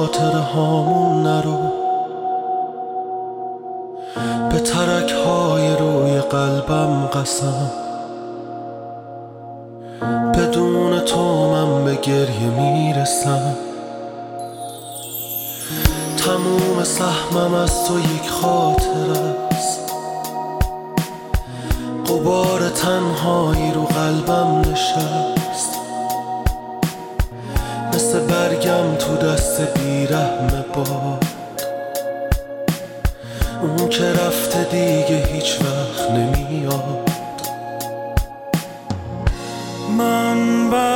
خاطره هامون نرو، به ترک های روی قلبم قسم، بدون تو من به گریه میرسم. تموم سهمم از تو یک خاطره است، غبار تنهایی رو قلبم نشست، مثل برگم تو دست بیرحم باد. اون که رفته دیگه هیچ وقت نمیاد. من